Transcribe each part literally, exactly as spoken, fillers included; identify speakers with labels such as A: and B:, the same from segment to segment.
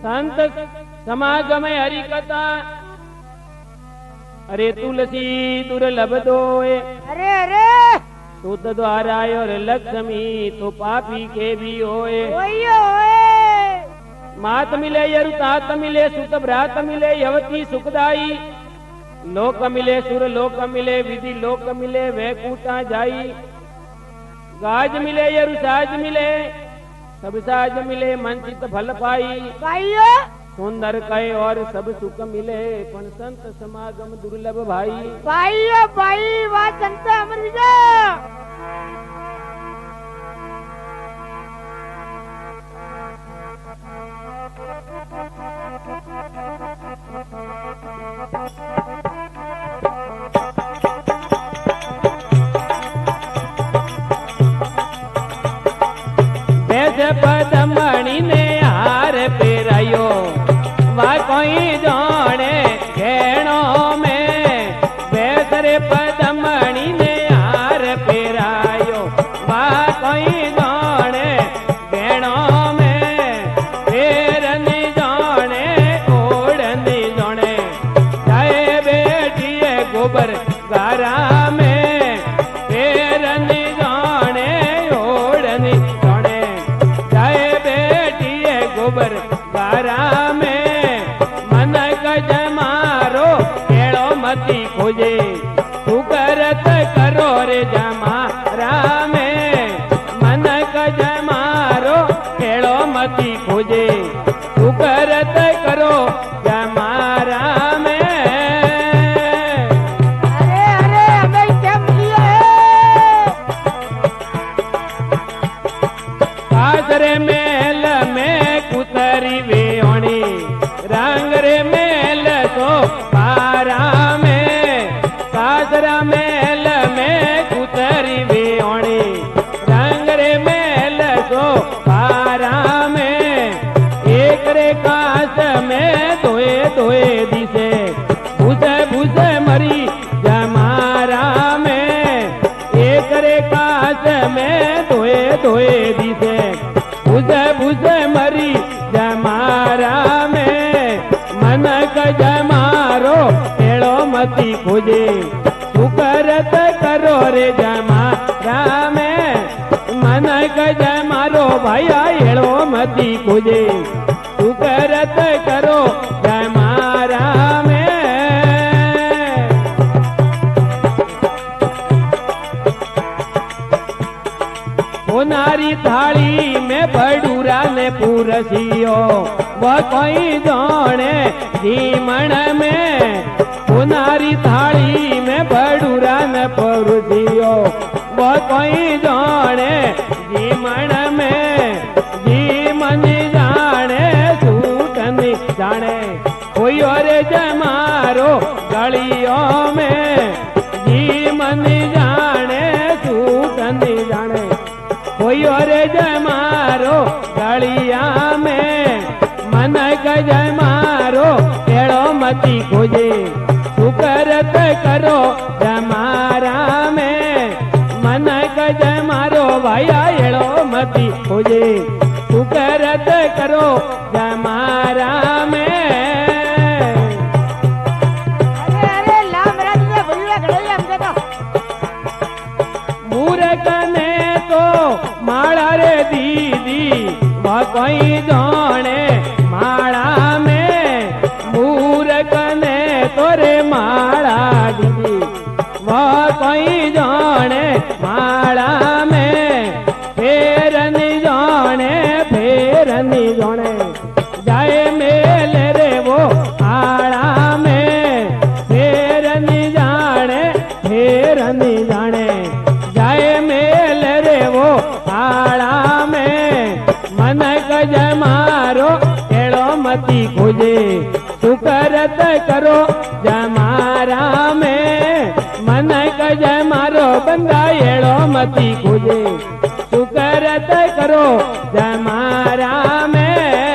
A: संत समागम हरि कथा। अरे तुलसी दुर्लभ दोए,
B: अरे अरे
A: सुत द्वारा और लक्ष्मी तो पापी के भी होए।
B: ओये ओये
A: मात मिले यरु तात मिले, सुत भ्रात मिले यवती सुखदाई। लोक मिले सुर लोक मिले, विधि लोक मिले वैकुंठा जाई। गाज मिले यरु साज मिले, सब साज मिले मंचित फल पाई।
B: भाइयों
A: सुंदर कहे और सब सुख मिले, पण संत समागम दुर्लभ भाई।
B: भाइयों भाई वाह संत अमर विजय।
A: पदमणि ने हार पेरायो, वा कोई जाने घेणों में। बेसरे पदमणि ने हार पेरायो, वा कोई जाने घेणों में। फेर नहीं जाने ओढ़ नहीं जाने, चाहे बेटी गोबर गारा में। फेर नहीं जाने ओढ़ नहीं गोबर गारा में। मन गज मारो केड़ो मती खोजे, तू करत करो रे जमारा में। मन गज मारो केड़ो मती खोजे, तू करत करो जमारा में।
B: अरे अरे हमें क्या मिला है?
A: काजरे मेल में कुतरी वेणी, रंग रे मेल तो पारा में। काजरा मेल में कुतरी वेणी, रंग रे मेल तो पारा में। एक रे काश में धोए धोए दिसे, भूसे भूसे मरी जमारा में। एक रे काश में धोए धोए दिसे, भूसे भूसे मरी जमारा में। मन गज मारो केड़ो मती खोजे, तू करत करो रे जमारा में। मन गज मारो भैया एड़ो मती खोजे, तू करत करो जमारा में। नारी थाली में बडूरा ने पूरसियो, वह कोई जाने जीमण में। नारी थाली में बडूरा ने पूरसियो, वह कोई जाने जीमण में। जीमन जाने सूट नहीं जाने, कोई और जमारो गलियों में। जीमन जाने सूट नहीं जाने, कोई और जमारो गलिया में। मन गज मारो केड़ो मती खोजे, तू करत करो जमारा में। मन गज मारो भैया एड़ो मती खोजे, तू करत करो जमारा में।
B: अरे अरे लाम राज में भूलिया गड़ैया हमसे तो।
A: मूर्ख ने तो माला रे दीदी, वह कोई जाने माला में। मूर्ख ने तोरे माला दीदी, वह कोई जाने माला में। फेर नहीं जाने फेर नहीं जाने, जाए मेल रे वो आड़ा में। फेर नहीं जाने फेर नहीं जाने, जाए मेल रे वो आड़ा में। मन गज मारो केड़ो मती खोजे, तू करत करो जमारा में। मन गज मारो बंदा एड़ो मती खोजे, तू करत करो जमारा में।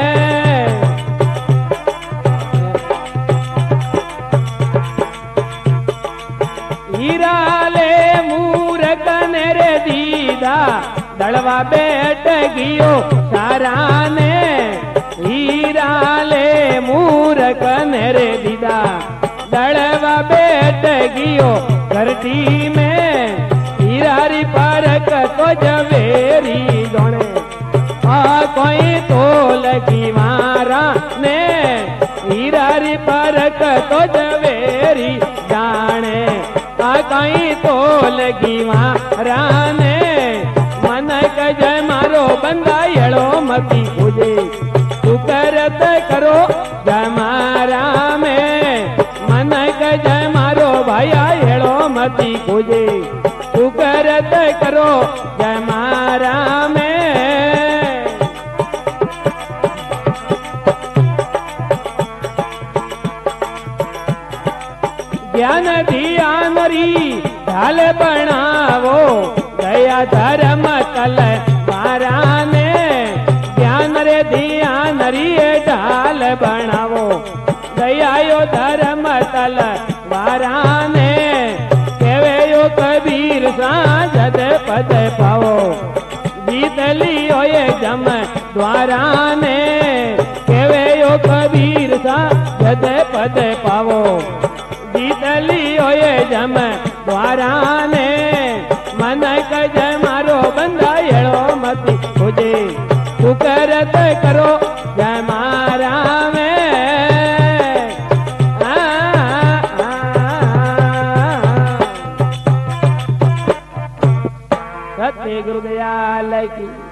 A: हीरा ले मूर्ख ने रे दीदा, दड़वा बैठ गियो सारा ने। हीरा ले मूरख नेरे दीदा दड़वा बैठ गियो घरटी में हीरारी परक तो जवेरी जोणे आ कोई तो लगी मारा ने हीरारी परक तो जवेरी जाने आ कोई तो लगी मारा ने मन जय मारो बंदा येड़ो मती पूजे तू करत करो जय मारा में मन जय मारो भाया येड़ो मती पूजे तू करत करो जय मारा में ज्ञान ध्यान री ढाल बनावो दया धर्म तल मारा ने ज्ञान रे ध्यान री ढाल बनावो दया यो धर्म तल मारा ने केवे यो कबीर साजद पद पावो जीत लियो ये जम द्वारा ने केवे यो कबीर साजद पद पावो जीत लियो ये जम द्वारा ने मन जय मारो बंदा येड़ो मती खुजे तू करत करो जय मारा में आ, आ, आ, सत्य गुरुदयाल की।